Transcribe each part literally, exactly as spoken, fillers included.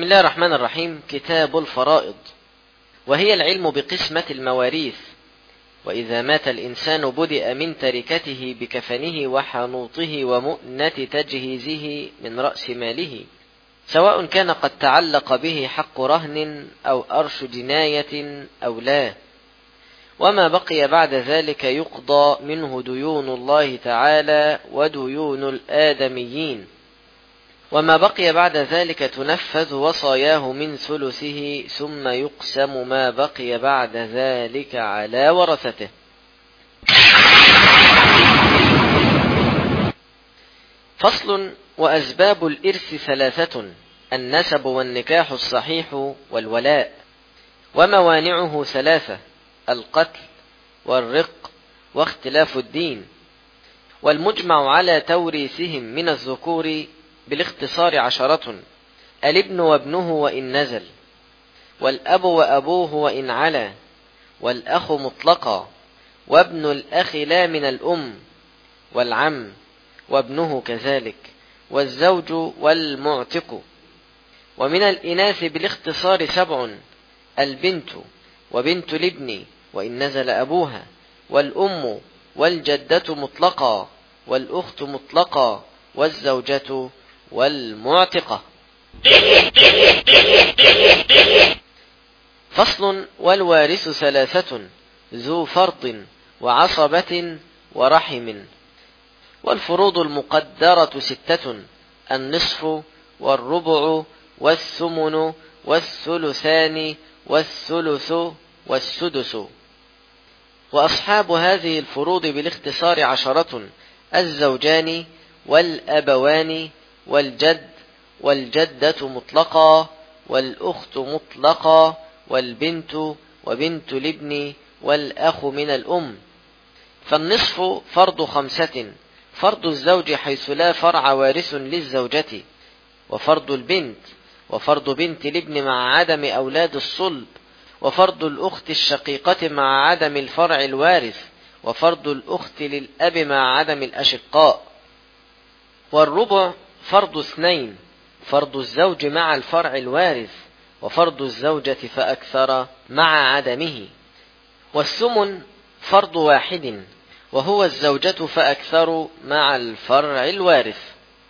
الله الرحمن الرحيم. كتاب الفرائض، وهي العلم بقسمة المواريث. وإذا مات الإنسان بدأ من تركته بكفنه وحنوطه ومؤنة تجهيزه من رأس ماله، سواء كان قد تعلق به حق رهن أو أرش جناية أو لا. وما بقي بعد ذلك يقضى منه ديون الله تعالى وديون الآدميين. وما بقي بعد ذلك تنفذ وصاياه من ثلثه، ثم يقسم ما بقي بعد ذلك على ورثته. فصل. وأسباب الإرث ثلاثة: النسب والنكاح الصحيح والولاء. وموانعه ثلاثة: القتل والرق واختلاف الدين. والمجمع على توريثهم من الذكور بالاختصار عشرة: الابن وابنه وإن نزل، والأب وأبوه وإن علا، والأخ مطلقا، وابن الأخ لا من الأم، والعم وابنه كذلك، والزوج والمعتق. ومن الإناث بالاختصار سبع: البنت وبنت الابن وإن نزل أبوها، والأم والجدة مطلقا، والأخت مطلقا، والزوجة والمعتقة. فصل. والوارث ثلاثة: ذو فرض وعصبة ورحم. والفروض المقدرة ستة: النصف والربع والثمن والثلثان والثلث والسدس. وأصحاب هذه الفروض بالاختصار عشرة: الزوجان والأبوان والجد والجدة مطلقا، والأخت مطلقا، والبنت وبنت الابن، والأخ من الأم. فالنصف فرض خمسة: فرض الزوج حيث لا فرع وارث للزوجة، وفرض البنت، وفرض بنت الابن مع عدم أولاد الصلب، وفرض الأخت الشقيقة مع عدم الفرع الوارث، وفرض الأخت للأب مع عدم الأشقاء. والربع فرض اثنين: فرض الزوج مع الفرع الوارث، وفرض الزوجة فأكثر مع عدمه. والثمن فرض واحد، وهو الزوجة فأكثر مع الفرع الوارث.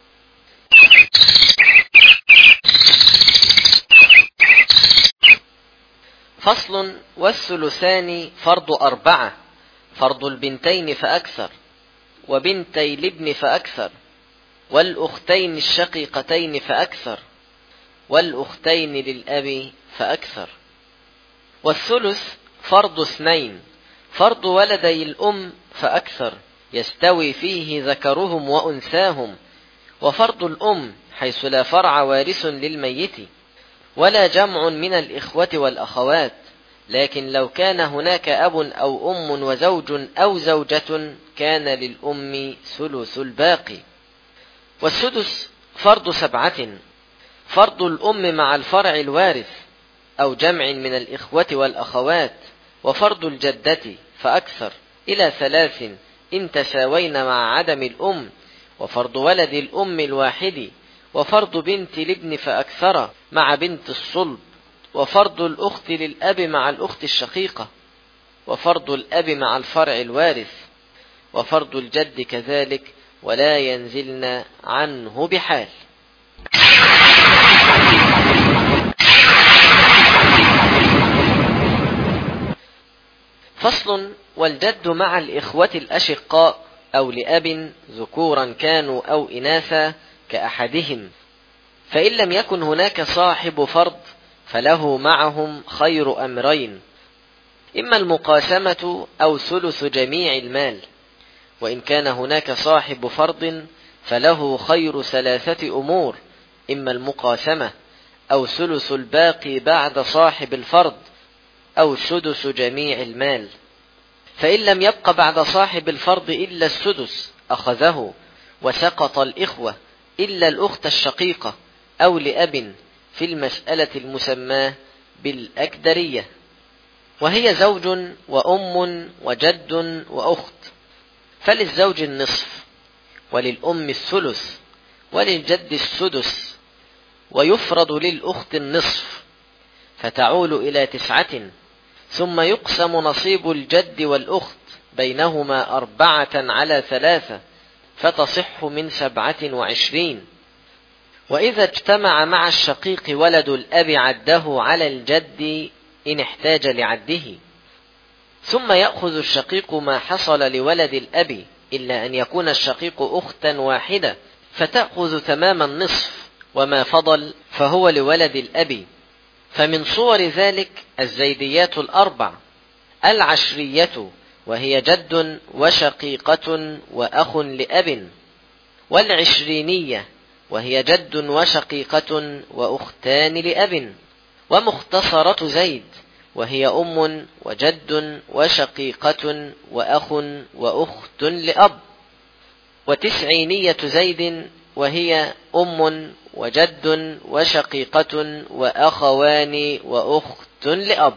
فصل. والثلثان فرض أربعة: فرض البنتين فأكثر، وبنتي الابن فأكثر، والأختين الشقيقتين فأكثر، والأختين للأب فأكثر. والثلث فرض اثنين: فرض ولدي الأم فأكثر، يستوي فيه ذكرهم وأنثاهم، وفرض الأم حيث لا فرع وارث للميت، ولا جمع من الإخوة والأخوات، لكن لو كان هناك أب أو أم وزوج أو زوجة كان للأم ثلث الباقي. والسدس فرض سبعة: فرض الأم مع الفرع الوارث أو جمع من الإخوة والأخوات، وفرض الجدة فأكثر إلى ثلاث إن تساوين مع عدم الأم، وفرض ولد الأم الواحد، وفرض بنت الابن فأكثر مع بنت الصلب، وفرض الأخت للأب مع الأخت الشقيقة، وفرض الأب مع الفرع الوارث، وفرض الجد كذلك، ولا ينزلن عنه بحال. فصل. والجد مع الإخوة الأشقاء أو لأب ذكورا كانوا أو إناثا كأحدهم، فإن لم يكن هناك صاحب فرض فله معهم خير أمرين: إما المقاسمة أو ثلث جميع المال. وإن كان هناك صاحب فرض فله خير ثلاثة أمور: إما المقاسمة أو ثلث الباقي بعد صاحب الفرض، أو سدس جميع المال. فإن لم يبق بعد صاحب الفرض إلا السدس أخذه، وسقط الإخوة إلا الأخت الشقيقة أو لأب في المسألة المسماة بالأكدرية، وهي زوج وأم وجد وأخت. فللزوج النصف، وللأم الثلث، وللجد السدس، ويفرض للأخت النصف فتعول إلى تسعة، ثم يقسم نصيب الجد والأخت بينهما أربعة على ثلاثة فتصح من سبعة وعشرين. وإذا اجتمع مع الشقيق ولد الأب عده على الجد إن احتاج لعده، ثم يأخذ الشقيق ما حصل لولد الأب إلا أن يكون الشقيق أختا واحدة فتأخذ تمام النصف، وما فضل فهو لولد الأب. فمن صور ذلك الزيديات الأربع: العشرية وهي جد وشقيقة وأخ لأب، والعشرينية وهي جد وشقيقة وأختان لأب، ومختصرة زيد وهي أم وجد وشقيقة وأخ وأخت لأب، وتسعينية زيد وهي أم وجد وشقيقة وأخوان وأخت لأب.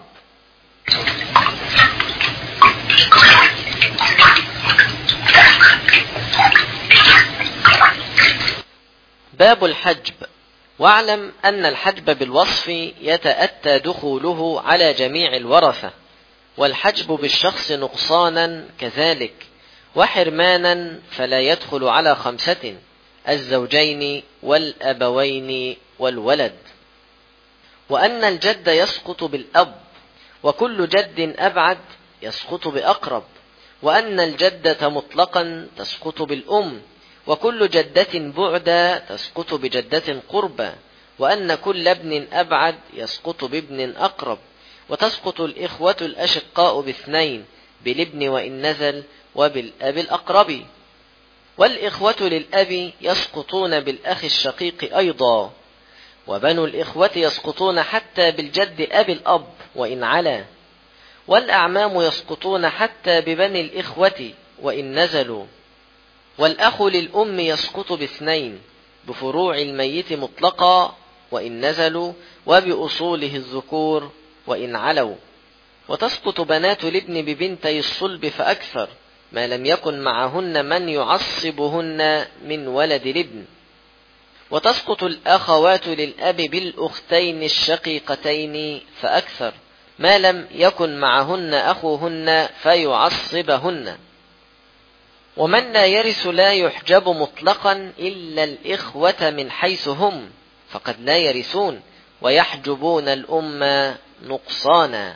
باب الحجب. واعلم أن الحجب بالوصف يتأتى دخوله على جميع الورثة، والحجب بالشخص نقصانا كذلك، وحرمانا فلا يدخل على خمسة: الزوجين والأبوين والولد. وأن الجد يسقط بالأب، وكل جد أبعد يسقط بأقرب، وأن الجدة مطلقا تسقط بالأم، وكل جدة بعدا تسقط بجدة قربى، وأن كل ابن أبعد يسقط بابن أقرب، وتسقط الإخوة الأشقاء باثنين: بالابن وإن نزل، وبالأب الأقرب. والإخوة للأب يسقطون بالأخ الشقيق أيضا، وبنو الإخوة يسقطون حتى بالجد أبي الأب وإن علا، والأعمام يسقطون حتى ببني الإخوة وإن نزلوا. والأخ للأم يسقط باثنين: بفروع الميت مطلقا وإن نزلوا، وبأصوله الذكور وإن علوا. وتسقط بنات الابن ببنتي الصلب فأكثر، ما لم يكن معهن من يعصبهن من ولد الابن. وتسقط الأخوات للأب بالأختين الشقيقتين فأكثر، ما لم يكن معهن أخوهن فيعصبهن. ومن لا يرث لا يحجب مطلقا إلا الإخوة من حيث هم، فقد لا يرثون ويحجبون الأم نقصانا.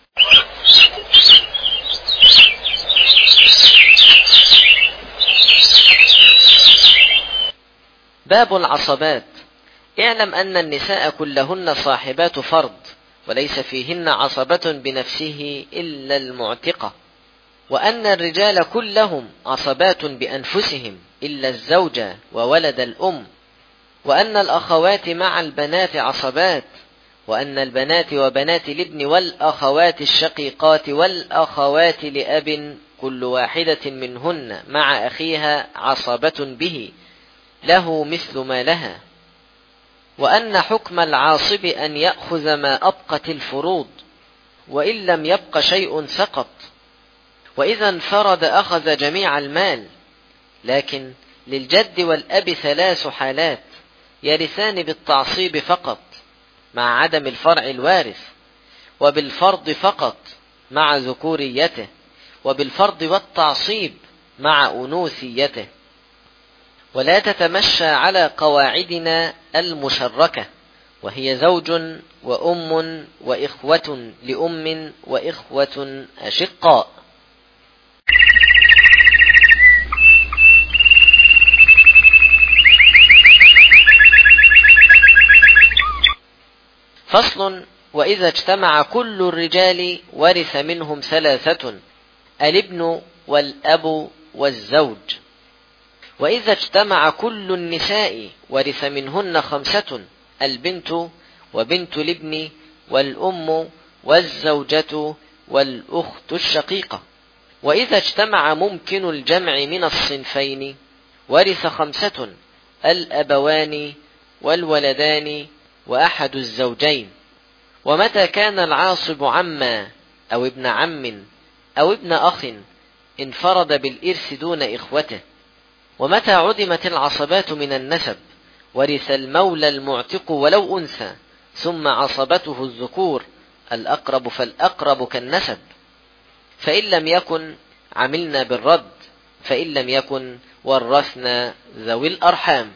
باب العصبات. اعلم أن النساء كلهن صاحبات فرض، وليس فيهن عصبة بنفسه إلا المعتقة، وأن الرجال كلهم عصبات بأنفسهم إلا الزوجة وولد الأم، وأن الأخوات مع البنات عصبات، وأن البنات وبنات الابن والأخوات الشقيقات والأخوات لأب كل واحدة منهن مع أخيها عصبة به، له مثل ما لها. وأن حكم العاصب أن يأخذ ما أبقت الفروض، وإن لم يبق شيء سقط، وإذا انفرد أخذ جميع المال. لكن للجد والأب ثلاث حالات: يرثان بالتعصيب فقط مع عدم الفرع الوارث، وبالفرض فقط مع ذكوريته، وبالفرض والتعصيب مع أنوثيته. ولا تتمشى على قواعدنا المشركة، وهي زوج وأم وإخوة لأم وإخوة أشقاء. فصل. وإذا اجتمع كل الرجال ورث منهم ثلاثة: الابن والأب والزوج. وإذا اجتمع كل النساء ورث منهن خمسة: البنت وبنت الابن والأم والزوجة والأخت الشقيقة. وإذا اجتمع ممكن الجمع من الصنفين ورث خمسة: الأبوان والولدان وأحد الزوجين. ومتى كان العاصب عما أو ابن عم أو ابن أخ انفرد بالإرث دون إخوته. ومتى عدمت العصبات من النسب ورث المولى المعتق ولو أنثى، ثم عصبته الذكور، الأقرب فالأقرب كالنسب. فإن لم يكن عملنا بالرد، فإن لم يكن ورثنا ذوي الأرحام.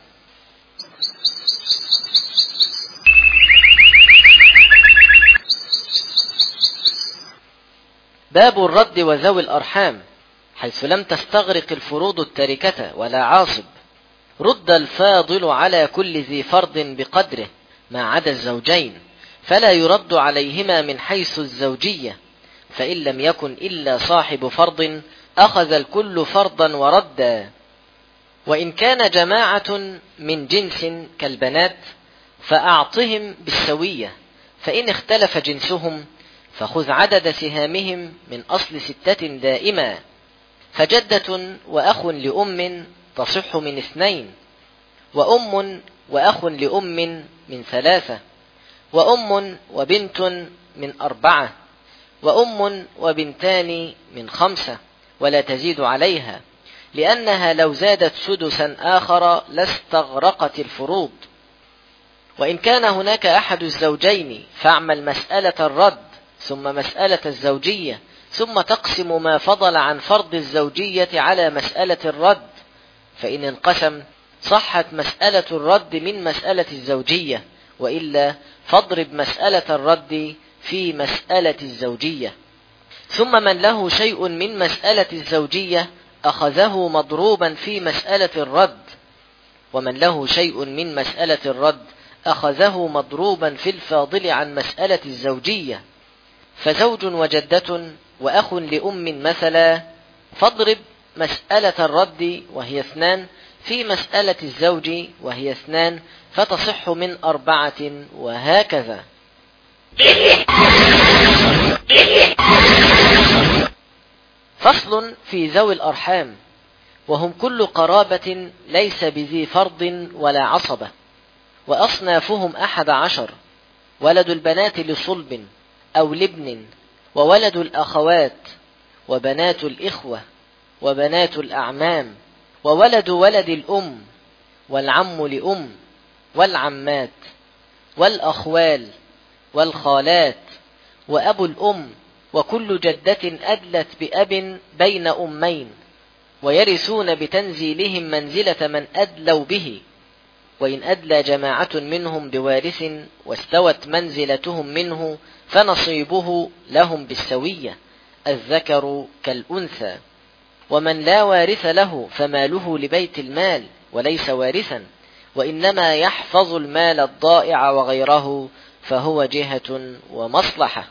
باب الرد وذوي الأرحام، حيث لم تستغرق الفروض التركة ولا عاصب. رد الفاضل على كل ذي فرض بقدره ما عدا الزوجين، فلا يرد عليهما من حيث الزوجية. فإن لم يكن إلا صاحب فرض أخذ الكل فرضا وردا. وإن كان جماعة من جنس كالبنات فأعطهم بالسوية، فإن اختلف جنسهم فخذ عدد سهامهم من أصل ستة دائما. فجدة وأخ لأم تصح من اثنين، وأم وأخ لأم من ثلاثة، وأم وبنت من أربعة، وأم وبنتان من خمسة، ولا تزيد عليها، لأنها لو زادت سدسا آخر لاستغرقت الفروض. وإن كان هناك أحد الزوجين فاعمل مسألة الرد ثم مسألة الزوجية، ثم تقسم ما فضل عن فرض الزوجية على مسألة الرد. فإن انقسم صحت مسألة الرد من مسألة الزوجية، وإلا فاضرب مسألة الرد في مسألة الزوجية. ثم من له شيء من مسألة الزوجية أخذه مضروبا في مسألة الرد، ومن له شيء من مسألة الرد أخذه مضروبا في الفاضل عن مسألة الزوجية. فزوج وجدة وأخ لأم مثلا، فاضرب مسألة الرد وهي اثنان في مسألة الزوج وهي اثنان، فتصح من أربعة، وهكذا. فصل في ذوي الأرحام، وهم كل قرابة ليس بذي فرض ولا عصبة، وأصنافهم أحد عشر: ولد البنات لصلب أو لابن، وولد الأخوات، وبنات الإخوة، وبنات الأعمام، وولد ولد الأم، والعم لأم، والعمات، والأخوال، والخالات، وأبو الأم، وكل جدة أدلت بأب بين أمين، ويرثون بتنزيلهم منزلة من أدلوا به. وإن أدلى جماعة منهم بوارث واستوت منزلتهم منه فنصيبه لهم بالسوية، الذكر كالأنثى. ومن لا وارث له فماله لبيت المال وليس وارثا، وإنما يحفظ المال الضائع وغيره، فهو جهة ومصلحة.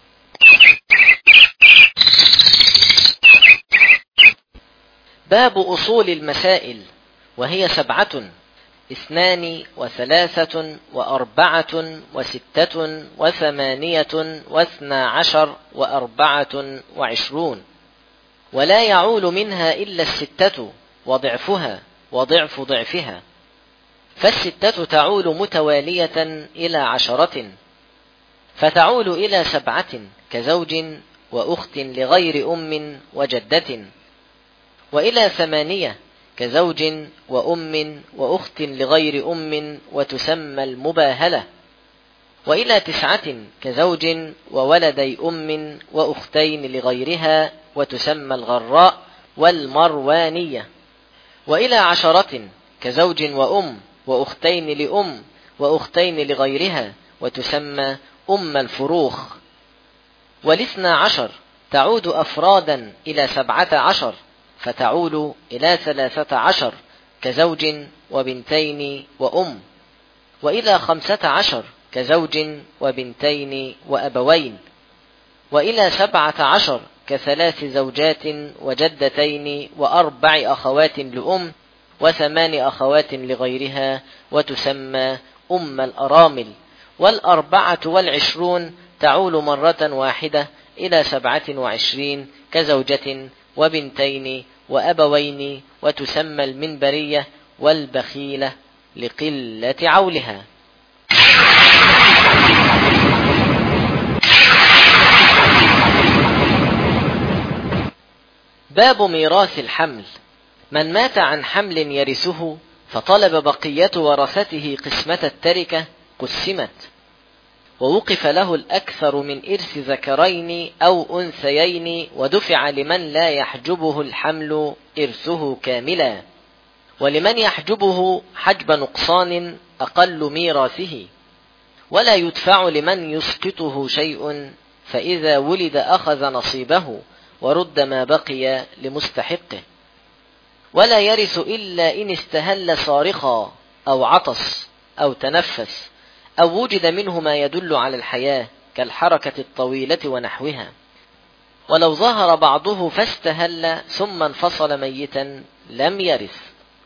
باب أصول المسائل، وهي سبعة: اثنان وثلاثة وأربعة وستة وثمانية واثنا عشر وأربعة وعشرون، ولا يعول منها إلا الستة وضعفها وضعف ضعفها. فالستة تعول متوالية إلى عشرة، فتعول إلى سبعة كزوج وأخت لغير أم وجدة، وإلى ثمانية كزوج وأم وأخت لغير أم وتسمى المباهلة، وإلى تسعة كزوج وولدي أم وأختين لغيرها وتسمى الغراء والمروانية، وإلى عشرة كزوج وأم وأختين لأم وأختين لغيرها وتسمى أم الفروخ. والاثنى عشر تعود أفرادا إلى سبعة عشر، فتعول إلى ثلاثة عشر كزوج وبنتين وأم، وإلى خمسة عشر كزوج وبنتين وأبوين، وإلى سبعة عشر كثلاث زوجات وجدتين وأربع أخوات لأم وثمان أخوات لغيرها وتسمى أم الأرامل. والأربعة والعشرون تعول مرة واحدة إلى سبعة وعشرين كزوجة وبنتين وأبوين وتسمى المنبرية والبخيلة لقلة عولها. باب ميراث الحمل. من مات عن حمل يرثه فطلب بقية ورثته قسمة التركة قسمت، ووقف له الأكثر من إرث ذكرين أو أنثيين، ودفع لمن لا يحجبه الحمل إرثه كاملا، ولمن يحجبه حجب نقصان أقل ميراثه، ولا يدفع لمن يسقطه شيء، فإذا ولد أخذ نصيبه ورد ما بقي لمستحقه. ولا يرث إلا إن استهل صارخا أو عطس أو تنفس أو وجد منه ما يدل على الحياة كالحركة الطويلة ونحوها. ولو ظهر بعضه فاستهل ثم انفصل ميتا لم يرث.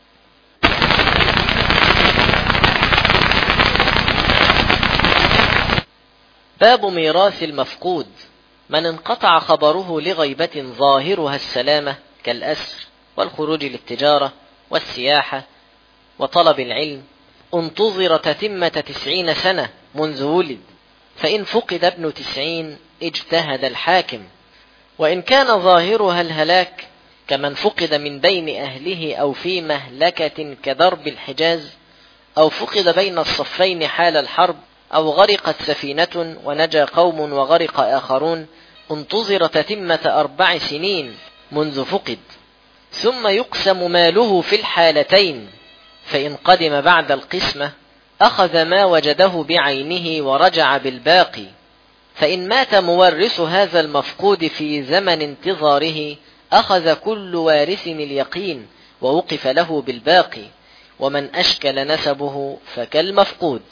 باب ميراث المفقود. من انقطع خبره لغيبة ظاهرها السلامة كالأسر والخروج للتجارة والسياحة وطلب العلم، انتظر تتمة تسعين سنة منذ ولد، فإن فقد ابن تسعين اجتهد الحاكم. وإن كان ظاهرها الهلاك كمن فقد من بين أهله أو في مهلكة كدرب الحجاز، أو فقد بين الصفين حال الحرب، أو غرقت سفينة ونجا قوم وغرق آخرون، انتظر تتمة أربع سنين منذ فقد، ثم يقسم ماله في الحالتين، فإن قدم بعد القسمة أخذ ما وجده بعينه ورجع بالباقي. فإن مات مورث هذا المفقود في زمن انتظاره أخذ كل وارث اليقين ووقف له بالباقي، ومن أشكل نسبه فكالمفقود.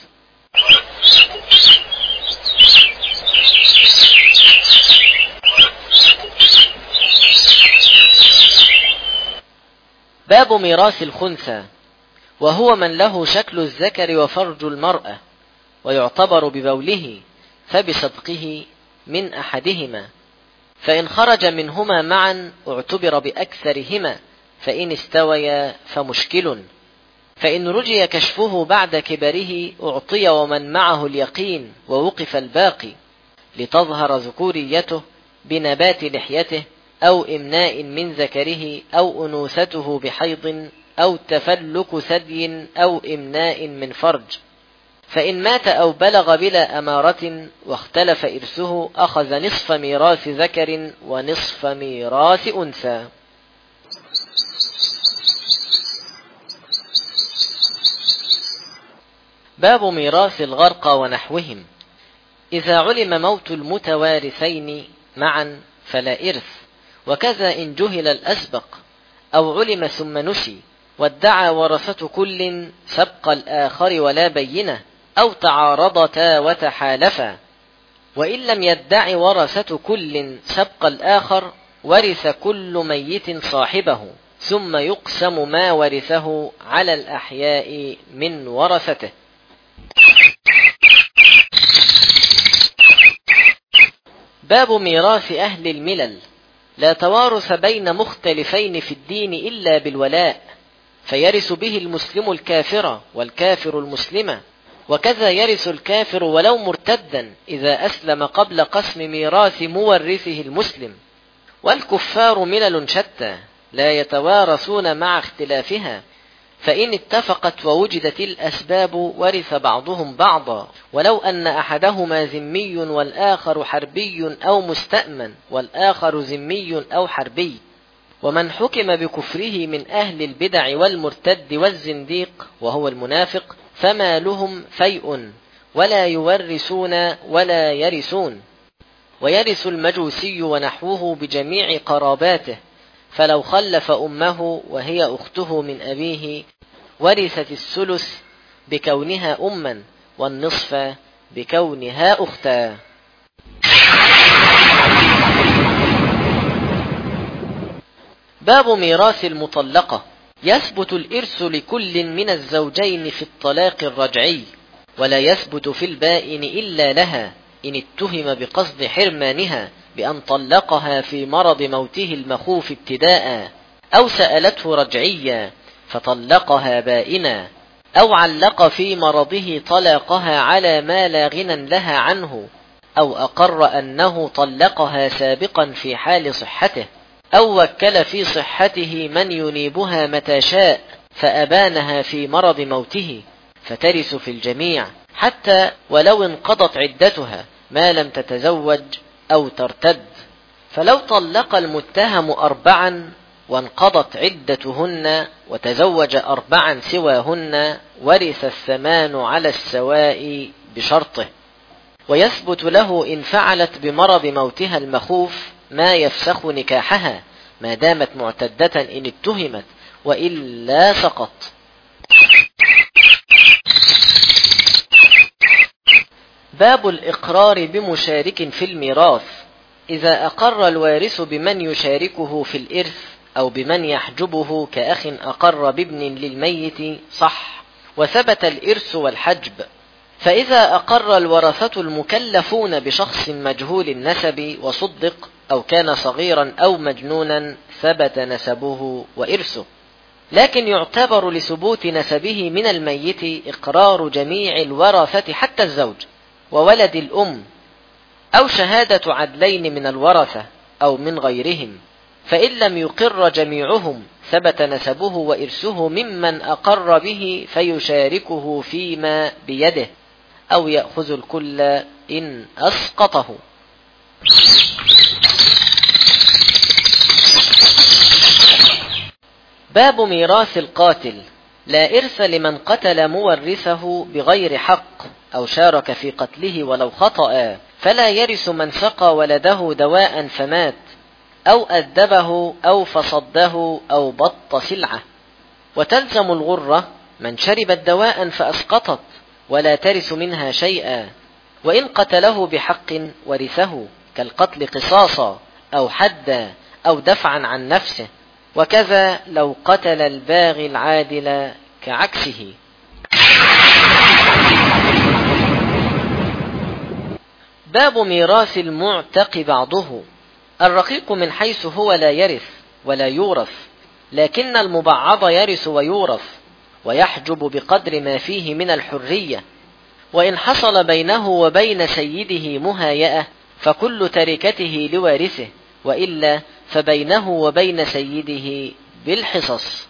باب ميراث الخنثى، وهو من له شكل الذكر وفرج المرأة، ويعتبر ببوله فبسبقه من أحدهما، فإن خرج منهما معا اعتبر بأكثرهما، فإن استويا فمشكل، فإن رجي كشفه بعد كبره أعطي ومن معه اليقين ووقف الباقي، لتظهر ذكوريته بنبات لحيته أو إمناء من ذكره أو أنوثته بحيض أو تفلك ثدي أو إمناء من فرج. فإن مات أو بلغ بلا أمارة واختلف إرثه أخذ نصف ميراث ذكر ونصف ميراث أنثى. باب ميراث الغرقى ونحوهم. إذا علم موت المتوارثين معا فلا إرث، وكذا إن جهل الأسبق أو علم ثم نسي، وادعى ورثة كل سبق الآخر ولا بينة، أو تعارضتا وتحالفا. وإن لم يدع ورثة كل سبق الآخر ورث كل ميت صاحبه، ثم يقسم ما ورثه على الأحياء من ورثته. باب ميراث أهل الملل. لا توارث بين مختلفين في الدين إلا بالولاء، فيرث به المسلم الكافر والكافر المسلم، وكذا يرث الكافر ولو مرتدا إذا أسلم قبل قسم ميراث مورثه المسلم. والكفار ملل شتى لا يتوارثون مع اختلافها، فإن اتفقت ووجدت الأسباب ورث بعضهم بعضا، ولو أن أحدهما ذمي والآخر حربي أو مستأمن والآخر ذمي أو حربي. ومن حكم بكفره من أهل البدع والمرتد والزنديق وهو المنافق فما لهم فيء، ولا يورثون ولا يرثون. ويرث المجوسي ونحوه بجميع قراباته، فلو خلف أمه وهي أخته من أبيه ورثت الثلث بكونها أما، والنصف بكونها أختا. باب ميراث المطلقة. يثبت الإرث لكل من الزوجين في الطلاق الرجعي، ولا يثبت في البائن إلا لها إن اتهم بقصد حرمانها بأن طلقها في مرض موته المخوف ابتداء، أو سألته رجعيا فطلقها بائنا، أو علق في مرضه طلاقها على ما لا غنى لها عنه، أو أقر أنه طلقها سابقا في حال صحته، أو وكل في صحته من ينيبها متى شاء، فأبانها في مرض موته، فترث في الجميع حتى ولو انقضت عدتها ما لم تتزوج أو ترتد. فلو طلق المتهم أربعا وانقضت عدتهن وتزوج أربعا سواهن ورث الثمان على السواء بشرطه، ويثبت له إن فعلت بمرض موتها المخوف ما يفسخ نكاحها ما دامت معتدة إن اتهمت، وإلا سقط. باب الإقرار بمشارك في الميراث. إذا أقر الوارث بمن يشاركه في الإرث أو بمن يحجبه كأخ أقر بابن للميت صح، وثبت الإرث والحجب. فإذا أقر الورثة المكلفون بشخص مجهول النسب وصدق أو كان صغيرا أو مجنونا ثبت نسبه وإرثه، لكن يعتبر لثبوت نسبه من الميت إقرار جميع الورثة حتى الزوج وولد الأم، أو شهادة عدلين من الورثة أو من غيرهم، فإن لم يقر جميعهم ثبت نسبه وإرثه ممن أقر به فيشاركه فيما بيده، أو يأخذ الكل إن أسقطه. باب ميراث القاتل. لا إرث لمن قتل مورثه بغير حق أو شارك في قتله ولو خطأ، فلا يرث من سقى ولده دواء فمات أو أدبه أو فصده أو بط سلعة. وتلزم الغرة من شربت دواء فأسقطت ولا ترث منها شيئا، وإن قتله بحق ورثه كالقتل قصاصا أو حدا أو دفعا عن نفسه، وكذا لو قتل الباغي العادل كعكسه. باب ميراث المعتق بعضه. الرقيق من حيث هو لا يرث ولا يورث، لكن المبعض يرث ويورث، ويحجب بقدر ما فيه من الحرية. وإن حصل بينه وبين سيده مهايئة فكل تركته لوارثه، وإلا فبينه وبين سيده بالحصص.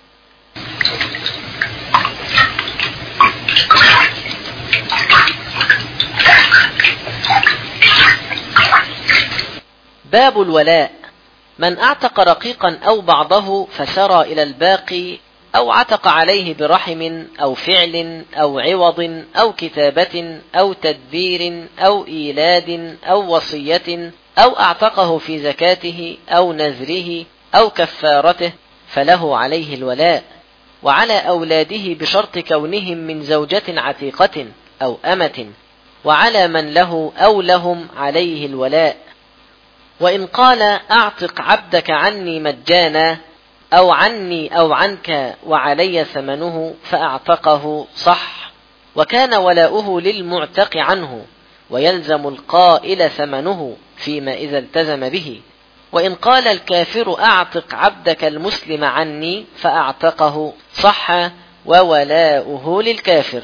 باب الولاء. من اعتق رقيقا أو بعضه فسرى إلى الباقي، أو عتق عليه برحم أو فعل أو عوض أو كتابة أو تدبير أو إيلاد أو وصية، أو اعتقه في زكاته أو نذره أو كفارته، فله عليه الولاء، وعلى أولاده بشرط كونهم من زوجة عتيقة أو أمة، وعلى من له أو لهم عليه الولاء. وإن قال أعتق عبدك عني مجانا أو عني أو عنك وعلي ثمنه فأعتقه صح، وكان ولاؤه للمعتق عنه، ويلزم القائل ثمنه فيما إذا التزم به. وإن قال الكافر أعتق عبدك المسلم عني فأعتقه صح، وولاؤه للكافر.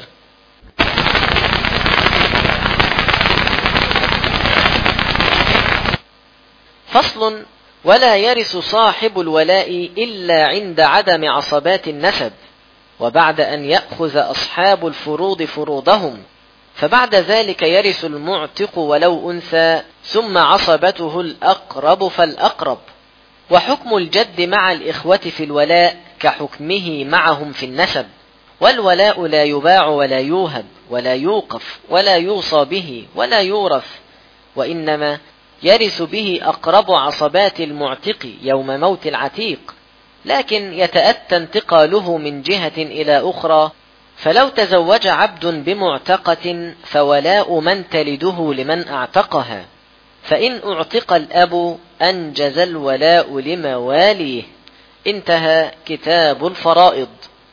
فصل. ولا يرث صاحب الولاء إلا عند عدم عصبات النسب، وبعد أن يأخذ أصحاب الفروض فروضهم، فبعد ذلك يرث المعتق ولو أنثى، ثم عصبته الأقرب فالأقرب. وحكم الجد مع الإخوة في الولاء كحكمه معهم في النسب، والولاء لا يباع ولا يوهب ولا يوقف ولا يوصى به ولا يورث، وإنما يرث به أقرب عصبات المعتق يوم موت العتيق، لكن يتأتى انتقاله من جهة إلى أخرى. فلو تزوج عبد بمعتقة فولاء من تلده لمن أعتقها، فإن أعتق الأب أنجز الولاء لمواليه. انتهى كتاب الفرائض.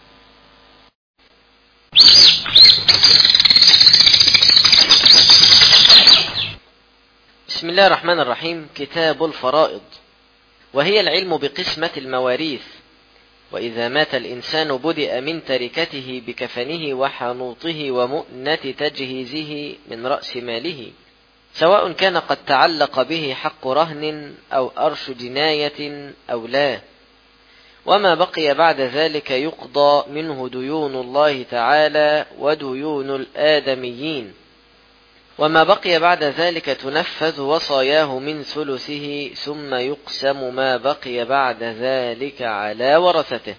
بسم الله الرحمن الرحيم. كتاب الفرائض، وهي العلم بقسمة المواريث. وإذا مات الإنسان بدأ من تركته بكفنه وحنوطه ومؤنة تجهيزه من رأس ماله، سواء كان قد تعلق به حق رهن أو أرش جناية أو لا. وما بقي بعد ذلك يقضى منه ديون الله تعالى وديون الآدميين. وما بقي بعد ذلك تنفذ وصاياه من ثلثه، ثم يقسم ما بقي بعد ذلك على ورثته.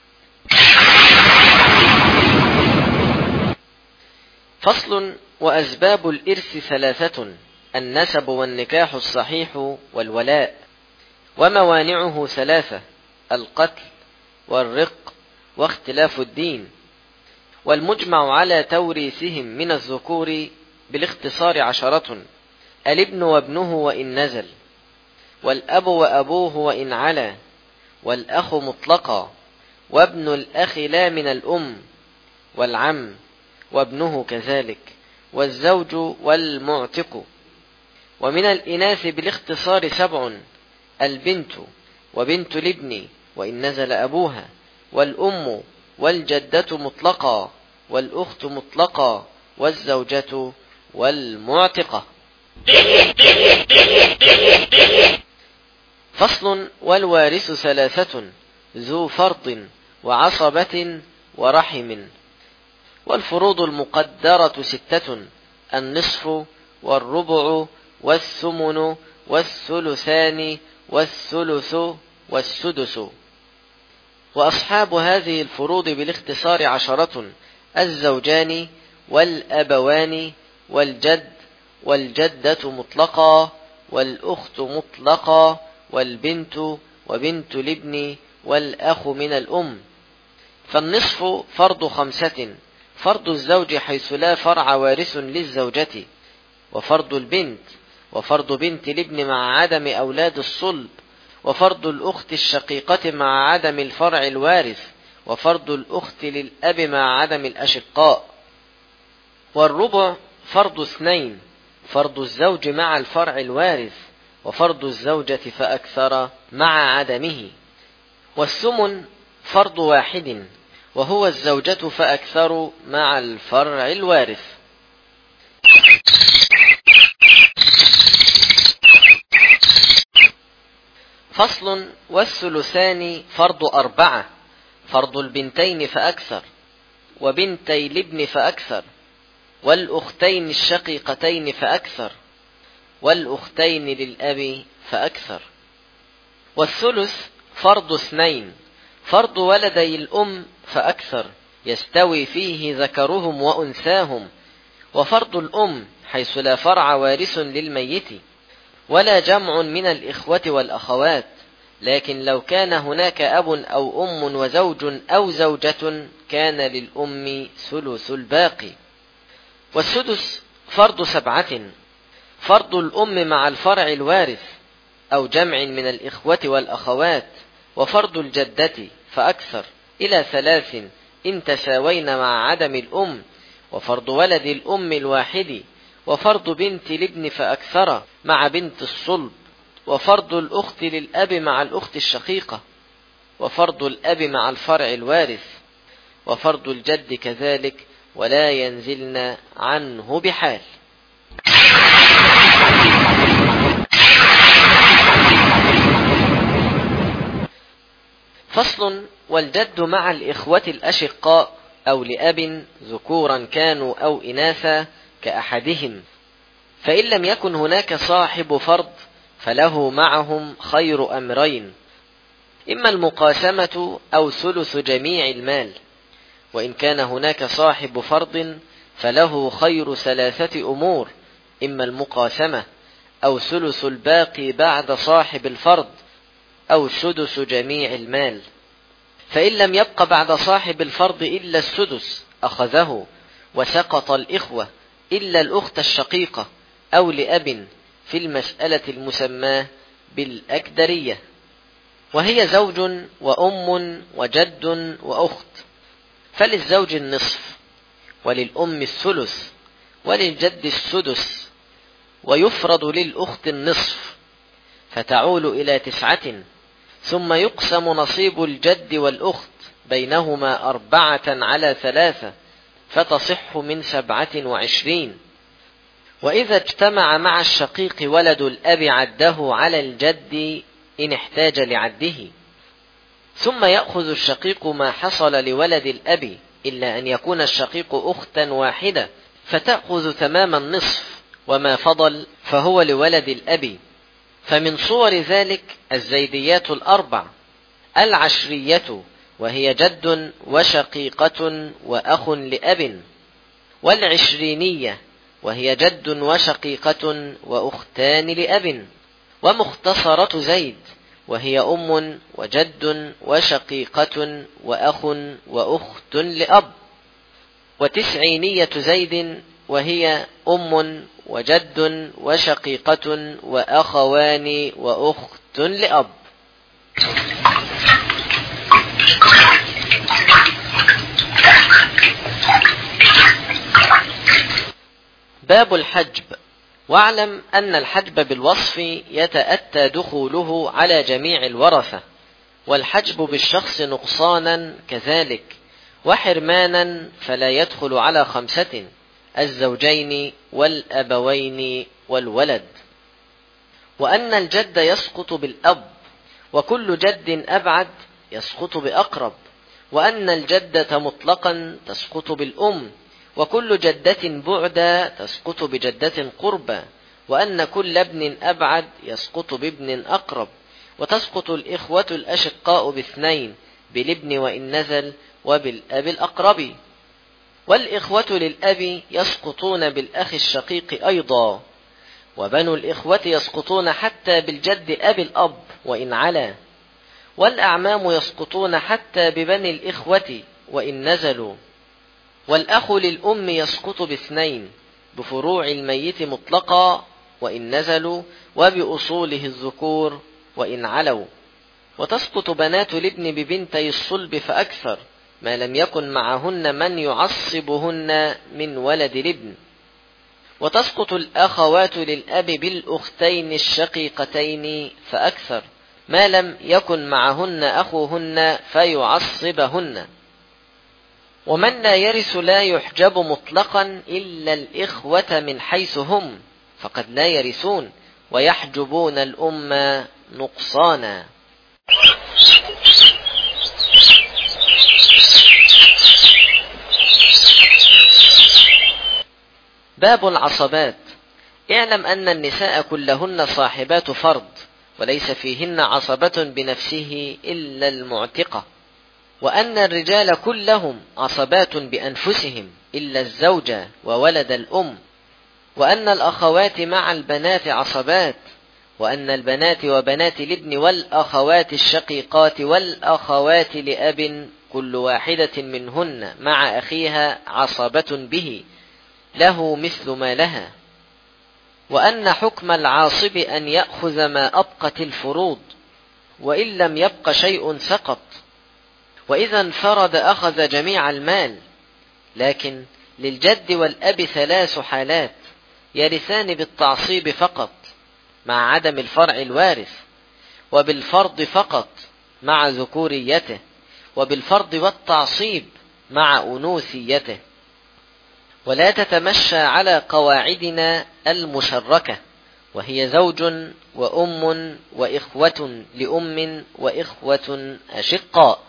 فصل. وأسباب الإرث ثلاثة: النسب والنكاح الصحيح والولاء. وموانعه ثلاثة: القتل والرق واختلاف الدين. والمجمع على توريثهم من الذكور بالاختصار عشرة: الابن وابنه وإن نزل، والأب وأبوه وإن علا، والأخ مطلقا، وابن الأخ لا من الأم، والعم وابنه كذلك، والزوج والمعتق. ومن الإناث بالاختصار سبع: البنت وبنت الابن وإن نزل أبوها، والأم والجدة مطلقا، والأخت مطلقا، والزوجة والمعتقة. فصل. والوارث ثلاثة: ذو فرض وعصبة ورحم. والفروض المقدرة ستة: النصف والربع والثمن والثلثان والثلث والسدس. وأصحاب هذه الفروض بالاختصار عشرة: الزوجان والأبوان والجد والجدة مطلقا، والأخت مطلقا، والبنت وبنت الابن، والأخ من الأم. فالنصف فرض خمسة: فرض الزوج حيث لا فرع وارث للزوجة، وفرض البنت، وفرض بنت الابن مع عدم أولاد الصلب، وفرض الأخت الشقيقة مع عدم الفرع الوارث، وفرض الأخت للأب مع عدم الأشقاء. والربع فرض اثنين: فرض الزوج مع الفرع الوارث، وفرض الزوجة فأكثر مع عدمه. والثمن فرض واحد، وهو الزوجة فأكثر مع الفرع الوارث. فصل. والثلثان فرض أربعة: فرض البنتين فأكثر، وبنتي الابن فأكثر، والأختين الشقيقتين فأكثر، والأختين للأب فأكثر. والثلث فرض اثنين: فرض ولدي الأم فأكثر، يستوي فيه ذكرهم وأنثاهم، وفرض الأم حيث لا فرع وارث للميت، ولا جمع من الإخوة والأخوات، لكن لو كان هناك أب أو أم وزوج أو زوجة كان للأم ثلث الباقي. والسدس فرض سبعة: فرض الأم مع الفرع الوارث أو جمع من الإخوة والأخوات، وفرض الجدة فأكثر إلى ثلاث إن تساوين مع عدم الأم، وفرض ولد الأم الواحد، وفرض بنت الابن فأكثر مع بنت الصلب، وفرض الأخت للأب مع الأخت الشقيقة، وفرض الأب مع الفرع الوارث، وفرض الجد كذلك، ولا ينزلن عنه بحال. فصل. والجد مع الإخوة الأشقاء أو لأب ذكورا كانوا أو إناثا كأحدهم، فإن لم يكن هناك صاحب فرض فله معهم خير أمرين: إما المقاسمة أو ثلث جميع المال. وإن كان هناك صاحب فرض فله خير ثلاثة أمور: إما المقاسمة أو ثلث الباقي بعد صاحب الفرض، أو سدس جميع المال. فإن لم يبق بعد صاحب الفرض إلا السدس أخذه، وسقط الإخوة إلا الأخت الشقيقة أو لأب في المسألة المسماة بالأكدرية، وهي زوج وأم وجد وأخت. فللزوج النصف، وللأم الثلث، وللجد السدس، ويفرض للأخت النصف، فتعول إلى تسعة. ثم يقسم نصيب الجد والأخت بينهما أربعة على ثلاثة، فتصح من سبعة وعشرين. وإذا اجتمع مع الشقيق ولد الأب عده على الجد إن احتاج لعده. ثم يأخذ الشقيق ما حصل لولد الأب إلا أن يكون الشقيق أختا واحدة فتأخذ تمام النصف، وما فضل فهو لولد الأب. فمن صور ذلك الزيديات الأربع: العشرية وهي جد وشقيقة وأخ لأب، والعشرينية وهي جد وشقيقة وأختان لأب، ومختصرة زيد وهي أم وجد وشقيقة وأخ وأخت لأب، وتسعينية زيد وهي أم وجد وشقيقة وأخوان وأخت لأب. باب الحجب. واعلم أن الحجب بالوصف يتأتى دخوله على جميع الورثة، والحجب بالشخص نقصانا كذلك، وحرمانا فلا يدخل على خمسة: الزوجين والأبوين والولد. وأن الجد يسقط بالأب، وكل جد أبعد يسقط بأقرب، وأن الجدة مطلقا تسقط بالأم، وكل جدة بعدا تسقط بجدة قربى، وأن كل ابن أبعد يسقط بابن أقرب، وتسقط الإخوة الأشقاء باثنين: بالابن وإن نزل، وبالأب الأقرب. والإخوة للأب يسقطون بالأخ الشقيق أيضا، وبنو الإخوة يسقطون حتى بالجد أب الأب وإن علا، والأعمام يسقطون حتى ببني الإخوة وإن نزلوا، والأخ للأم يسقط باثنين: بفروع الميت مطلقا وإن نزلوا، وبأصوله الذكور وإن علوا. وتسقط بنات الابن ببنتي الصلب فأكثر، ما لم يكن معهن من يعصبهن من ولد الابن. وتسقط الأخوات للأب بالأختين الشقيقتين فأكثر، ما لم يكن معهن أخوهن فيعصبهن. ومن لا يرث لا يحجب مطلقا إلا الإخوة من حيث هم، فقد لا يرثون ويحجبون الأم نقصانا. باب العصبات. اعلم أن النساء كلهن صاحبات فرض، وليس فيهن عصبة بنفسه إلا المعتقة، وأن الرجال كلهم عصبات بأنفسهم إلا الزوجة وولد الأم، وأن الأخوات مع البنات عصبات، وأن البنات وبنات الابن والأخوات الشقيقات والأخوات لأب كل واحدة منهن مع أخيها عصبة به، له مثل ما لها. وأن حكم العاصب أن يأخذ ما أبقت الفروض، وإن لم يبق شيء سقط، وإذا انفرد أخذ جميع المال. لكن للجد والأب ثلاث حالات: يرثان بالتعصيب فقط مع عدم الفرع الوارث، وبالفرض فقط مع ذكوريته، وبالفرض والتعصيب مع أنوثيته. ولا تتمشى على قواعدنا المشركة، وهي زوج وأم وإخوة لأم وإخوة أشقاء.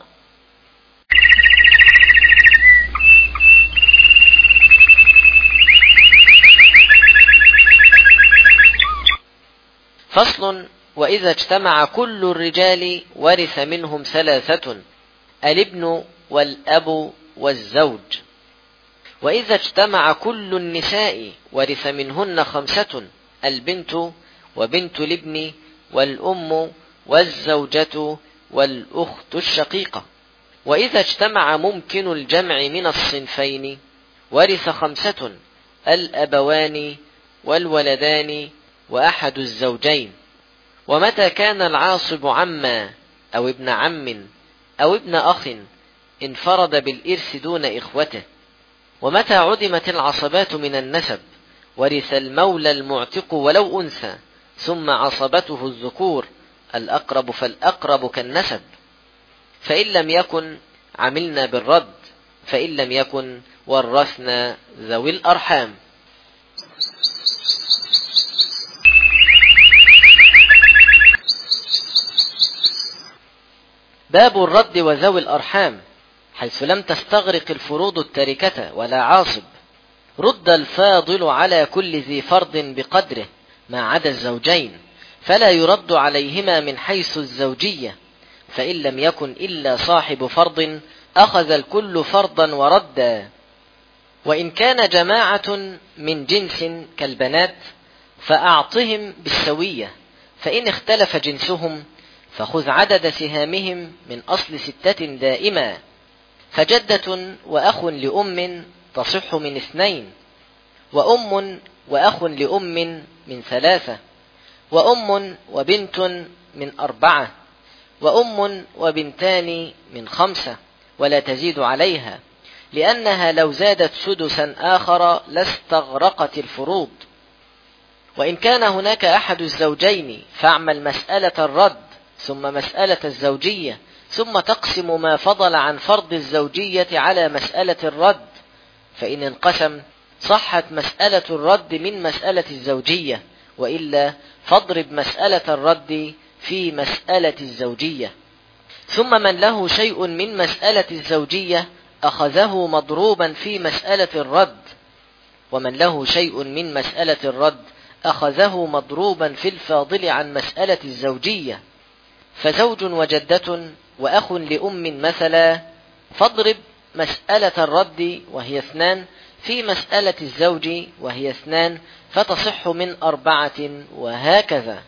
فصل. وإذا اجتمع كل الرجال ورث منهم ثلاثة: الابن والأب والزوج. وإذا اجتمع كل النساء ورث منهن خمسة: البنت وبنت الابن والأم والزوجة والأخت الشقيقة. وإذا اجتمع ممكن الجمع من الصنفين ورث خمسة: الأبوان والولدان وأحد الزوجين. ومتى كان العاصب عما أو ابن عم أو ابن أخ انفرد بالإرث دون إخوته. ومتى عدمت العصبات من النسب ورث المولى المعتق ولو أنثى، ثم عصبته الذكور الأقرب فالأقرب كالنسب، فإن لم يكن عملنا بالرد، فإن لم يكن ورثنا ذوي الأرحام. باب الرد وذوي الأرحام، حيث لم تستغرق الفروض التركة ولا عاصب، رد الفاضل على كل ذي فرض بقدره ما عدا الزوجين، فلا يرد عليهما من حيث الزوجية، فإن لم يكن إلا صاحب فرض أخذ الكل فرضا وردا. وإن كان جماعة من جنس كالبنات فأعطهم بالسوية، فإن اختلف جنسهم فخذ عدد سهامهم من أصل ستة دائما، فجدة وأخ لأم تصح من اثنين، وأم وأخ لأم من ثلاثة، وأم وبنت من أربعة، وأم وبنتان من خمسة، ولا تزيد عليها، لأنها لو زادت سدسا آخر لاستغرقت الفروض. وإن كان هناك أحد الزوجين فاعمل مسألة الرد ثم مسألة الزوجية، ثم تقسم ما فضل عن فرض الزوجية على مسألة الرد، فإن انقسم صحت مسألة الرد من مسألة الزوجية، وإلا فاضرب مسألة الرد في مسألة الزوجية. ثم من له شيء من مسألة الزوجية أخذه مضروبا في مسألة الرد، ومن له شيء من مسألة الرد أخذه مضروبا في الفاضل عن مسألة الزوجية. فزوج وجدة وأخ لأم مثلا، فاضرب مسألة الرد وهي اثنان في مسألة الزوج وهي اثنان، فتصح من أربعة، وهكذا.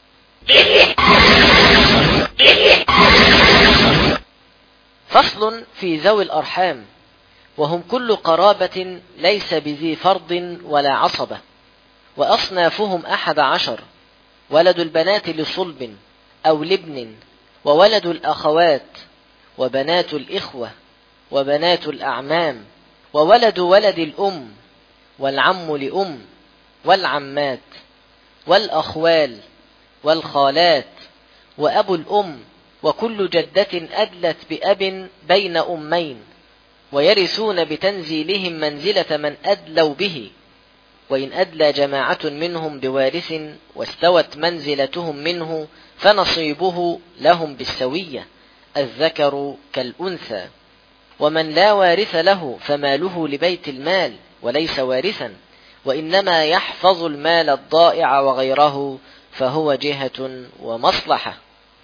فصل في ذوي الأرحام، وهم كل قرابة ليس بذي فرض ولا عصبة، وأصنافهم أحد عشر: ولد البنات لصلب أو لابن، وولد الأخوات، وبنات الإخوة، وبنات الأعمام، وولد ولد الأم، والعم لأم، والعمات، والأخوال، والخالات، وأبو الأم، وكل جدة أدلت بأب بين أمين، ويرثون بتنزيلهم منزلة من أدلوا به، وإن أدلى جماعة منهم بوارث واستوت منزلتهم منه فنصيبه لهم بالسوية، الذكر كالأنثى. ومن لا وارث له فماله لبيت المال وليس وارثا، وإنما يحفظ المال الضائع وغيره، فهو جهة ومصلحة.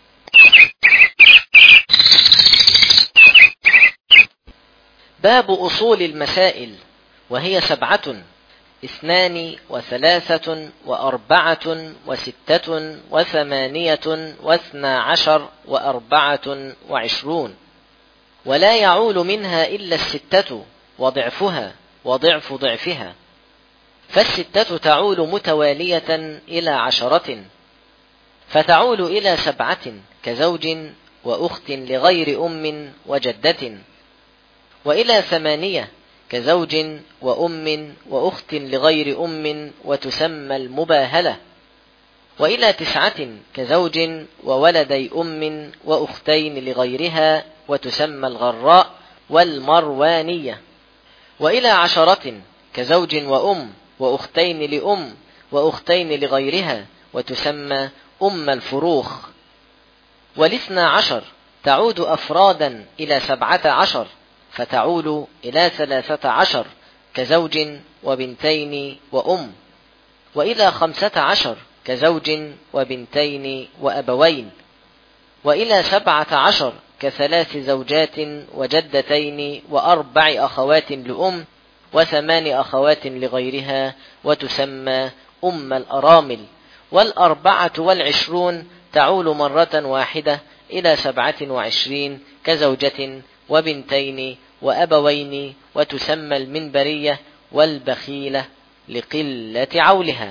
باب أصول المسائل، وهي سبعة: اثنان وثلاثة وأربعة وستة وثمانية واثنا عشر وأربعة وعشرون، ولا يعول منها إلا الستة وضعفها وضعف ضعفها، فالستة تعول متوالية إلى عشرة، فتعول إلى سبعة كزوج وأخت لغير أم وجدة، وإلى ثمانية كزوج وأم وأخت لغير أم وتسمى المباهلة، وإلى تسعة كزوج وولدي أم وأختين لغيرها وتسمى الغراء والمروانية، وإلى عشرة كزوج وأم وأختين لأم وأختين لغيرها وتسمى أم الفروخ. والاثنى عشر تعود أفرادا إلى سبعة عشر، فتعول إلى ثلاثة عشر كزوج وبنتين وأم، وإلى خمسة عشر كزوج وبنتين وأبوين، وإلى سبعة عشر كثلاث زوجات وجدتين وأربع أخوات لأم وثمان أخوات لغيرها وتسمى أم الأرامل. والأربعة والعشرون تعول مرة واحدة إلى سبعة وعشرين كزوجة وبنتين وأبوين وتسمى المنبرية والبخيلة لقلة عولها.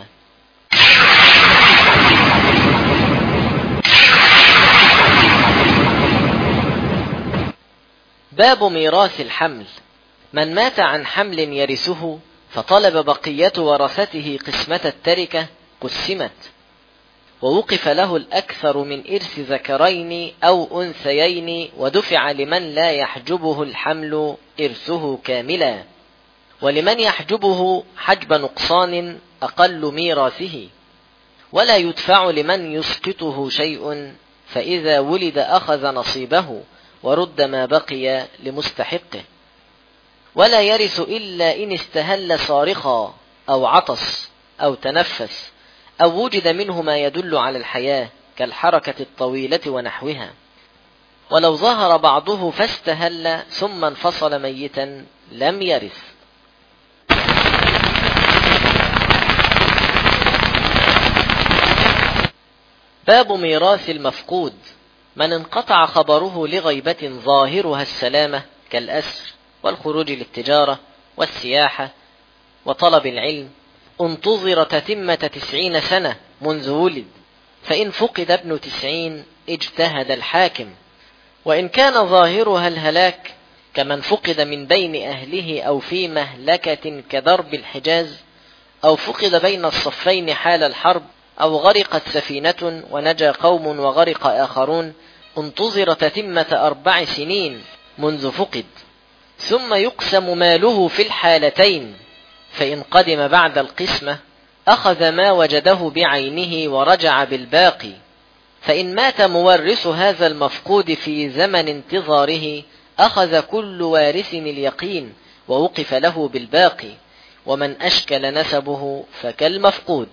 باب ميراث الحمل، من مات عن حمل يرثه فطلب بقية ورثته قسمة التركة قسمت، ووقف له الأكثر من إرث ذكرين أو أنثيين، ودفع لمن لا يحجبه الحمل إرثه كاملا، ولمن يحجبه حجب نقصان أقل ميراثه، ولا يدفع لمن يسقطه شيء فإذا ولد أخذ نصيبه ورد ما بقي لمستحقه. ولا يرث إلا إن استهل صارخا أو عطس أو تنفس أو وجد منه ما يدل على الحياة كالحركة الطويلة ونحوها. ولو ظهر بعضه فاستهل ثم انفصل ميتا لم يرث. باب ميراث المفقود. من انقطع خبره لغيبة ظاهرها السلامة كالأسر والخروج للتجارة والسياحة وطلب العلم، انتظر تتمة تسعين سنة منذ ولد، فإن فقد ابن تسعين اجتهد الحاكم. وإن كان ظاهرها الهلاك كمن فقد من بين أهله أو في مهلكة كدرب الحجاز، أو فقد بين الصفين حال الحرب، أو غرقت سفينة ونجا قوم وغرق آخرون، انتظر تتمة أربع سنين منذ فقد، ثم يقسم ماله في الحالتين، فإن قدم بعد القسمة أخذ ما وجده بعينه ورجع بالباقي. فإن مات مورث هذا المفقود في زمن انتظاره أخذ كل وارث اليقين ووقف له بالباقي، ومن أشكل نسبه فكالمفقود.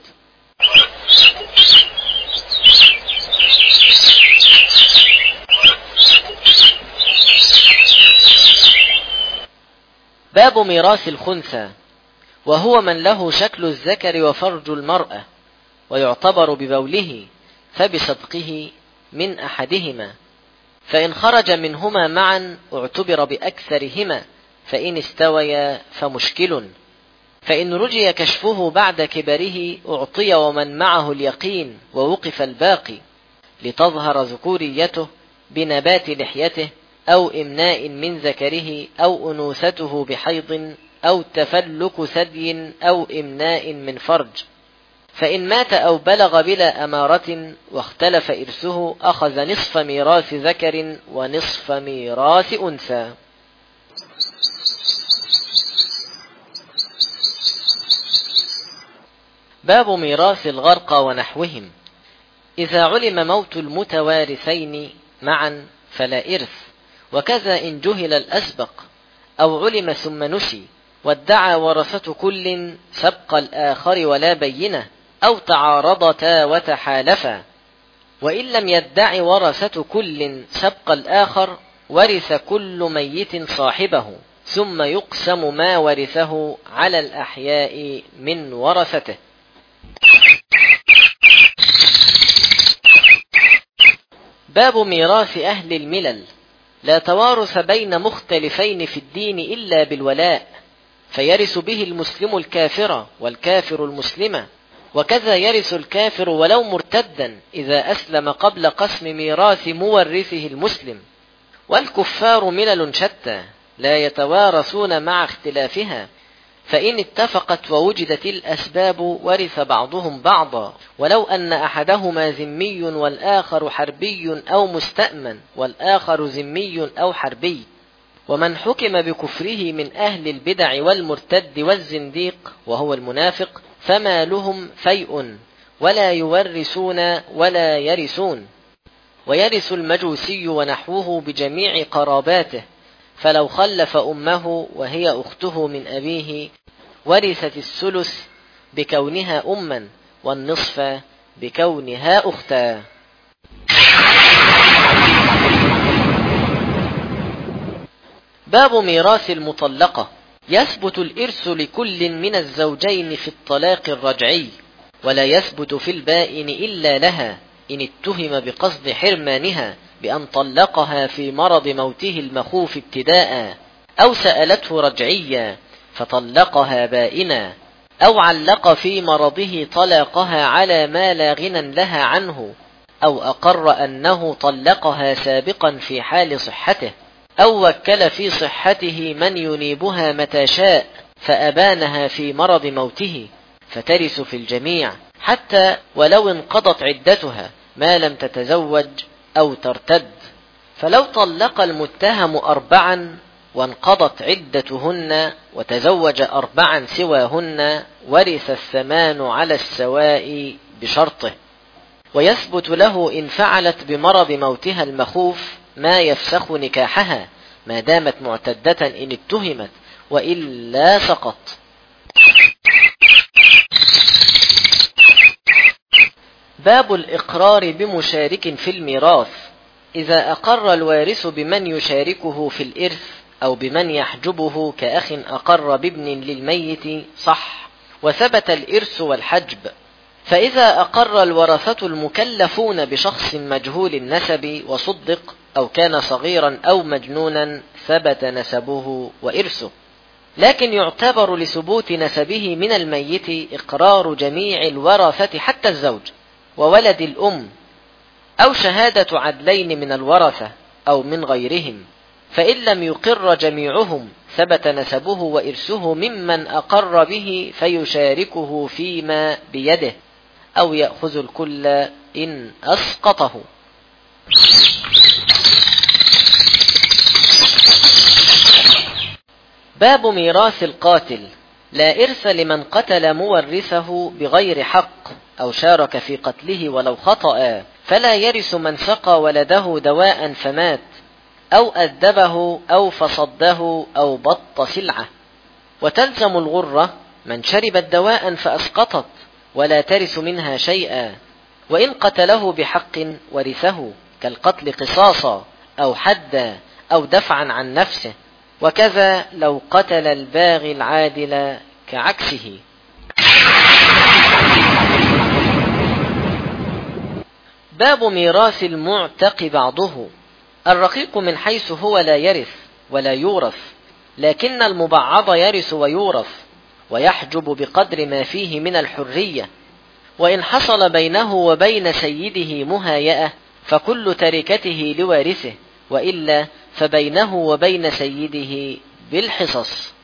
باب ميراث الخنثى، وهو من له شكل الذكر وفرج المرأة، ويعتبر ببوله فبصدقه من أحدهما، فإن خرج منهما معا اعتبر بأكثرهما، فإن استويا فمشكل. فإن رجي كشفه بعد كبره أعطي ومن معه اليقين ووقف الباقي، لتظهر ذكوريته بنبات لحيته أو إمناء من ذكره أو أنوثته بحيض أو تفلك ثدي أو إمناء من فرج. فإن مات أو بلغ بلا أمارة واختلف إرثه أخذ نصف ميراث ذكر ونصف ميراث أنثى. باب ميراث الغرق ونحوهم. إذا علم موت المتوارثين معا فلا إرث، وكذا إن جهل الأسبق أو علم ثم نسي، وادعى ورثة كل سبق الآخر ولا بينة، أو تعارضتا وتحالفا. وإن لم يدع ورثة كل سبق الآخر ورث كل ميت صاحبه، ثم يقسم ما ورثه على الأحياء من ورثته. باب ميراث أهل الملل. لا توارث بين مختلفين في الدين إلا بالولاء، فيرث به المسلم الكافر والكافر المسلم، وكذا يرث الكافر ولو مرتدا إذا أسلم قبل قسم ميراث مورثه المسلم. والكفار ملل شتى لا يتوارثون مع اختلافها، فإن اتفقت ووجدت الأسباب ورث بعضهم بعضا، ولو أن أحدهما ذمي والآخر حربي أو مستأمن والآخر ذمي أو حربي. ومن حكم بكفره من أهل البدع والمرتد والزنديق وهو المنافق فمالهم فيء، ولا يورثون ولا يرثون. ويرث المجوسي ونحوه بجميع قراباته، فلو خلف أمه وهي أخته من أبيه ورثت الثلث بكونها أما، والنصف بكونها أختا. باب ميراث المطلقة. يثبت الإرث لكل من الزوجين في الطلاق الرجعي، ولا يثبت في البائن إلا لها إن اتهم بقصد حرمانها بأن طلقها في مرض موته المخوف ابتداء، أو سألته رجعيا فطلقها بائنا، أو علق في مرضه طلاقها على ما لا غنى لها عنه، أو أقر أنه طلقها سابقا في حال صحته، أو وكل في صحته من ينيبها متى شاء فأبانها في مرض موته، فترث في الجميع حتى ولو انقضت عدتها ما لم تتزوج أو ترتد. فلو طلق المتهم أربعا وانقضت عدتهن وتزوج أربعا سواهن ورث الثمان على السواء بشرطه. ويثبت له إن فعلت بمرض موتها المخوف ما يفسخ نكاحها ما دامت معتدة إن اتهمت، وإلا سقط. باب الإقرار بمشارك في الميراث. إذا أقر الوارث بمن يشاركه في الإرث أو بمن يحجبه كأخ أقر بابن للميت صح، وثبت الإرث والحجب. فإذا أقر الورثة المكلفون بشخص مجهول النسب وصدق أو كان صغيرا أو مجنونا ثبت نسبه وإرثه، لكن يعتبر لثبوت نسبه من الميت إقرار جميع الورثة حتى الزوج وولد الأم، أو شهادة عدلين من الورثة أو من غيرهم، فإن لم يقر جميعهم ثبت نسبه وإرثه ممن أقر به فيشاركه فيما بيده أو يأخذ الكل إن أسقطه. باب ميراث القاتل. لا إرث لمن قتل مورثه بغير حق أو شارك في قتله ولو خطأ، فلا يرث من سقى ولده دواء فمات أو أدبه أو فصده أو بط سلعة. وتلزم الغرة من شربت دواء فأسقطت ولا ترث منها شيئا، وإن قتله بحق ورثه كالقتل قصاصا أو حدا أو دفعا عن نفسه، وكذا لو قتل الباغي العادل كعكسه. باب ميراث المعتق بعضه. الرقيق من حيث هو لا يرث ولا يورث، لكن المبعض يرث ويورث ويحجب بقدر ما فيه من الحرية، وإن حصل بينه وبين سيده مهايئة فكل تركته لوارثه، وإلا فبينه وبين سيده بالحصص.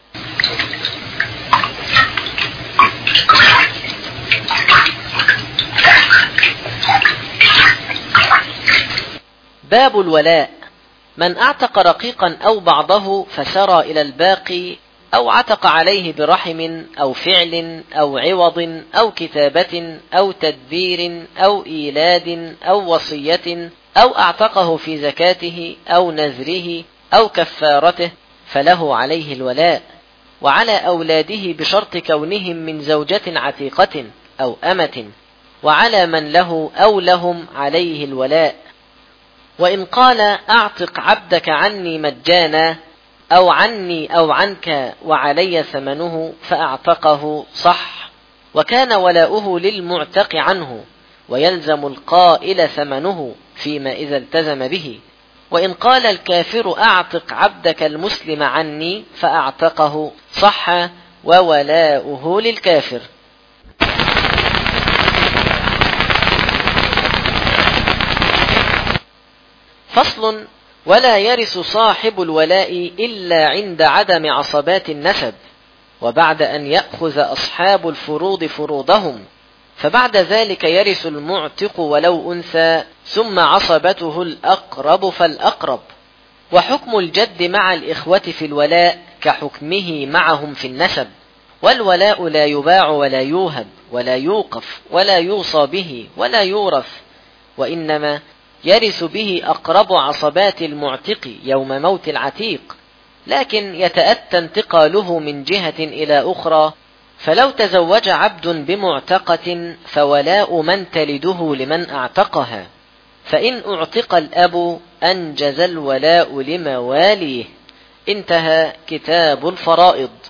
باب الولاء. من اعتق رقيقا أو بعضه فسرى إلى الباقي أو عتق عليه برحم أو فعل أو عوض أو كتابة أو تدبير أو إيلاد أو وصية أو اعتقه في زكاته أو نذره أو كفارته فله عليه الولاء، وعلى أولاده بشرط كونهم من زوجة عتيقة أو أمة، وعلى من له أو لهم عليه الولاء. وإن قال أعتق عبدك عني مجانا أو عني أو عنك وعلي ثمنه فأعتقه صح، وكان ولاؤه للمعتق عنه، ويلزم القائل ثمنه فيما إذا التزم به. وإن قال الكافر أعتق عبدك المسلم عني فأعتقه صح، وولاؤه للكافر. فصل. ولا يرث صاحب الولاء إلا عند عدم عصبات النسب، وبعد أن يأخذ أصحاب الفروض فروضهم، فبعد ذلك يرث المعتق ولو أنثى، ثم عصبته الأقرب فالأقرب. وحكم الجد مع الإخوة في الولاء كحكمه معهم في النسب، والولاء لا يباع ولا يوهب ولا يوقف ولا يوصى به ولا يورث، وإنما يرث به أقرب عصبات المعتق يوم موت العتيق، لكن يتأتى انتقاله من جهة إلى أخرى. فلو تزوج عبد بمعتقة فولاء من تلده لمن أعتقها، فإن أعتق الأب أنجز الولاء لمواليه. انتهى كتاب الفرائض.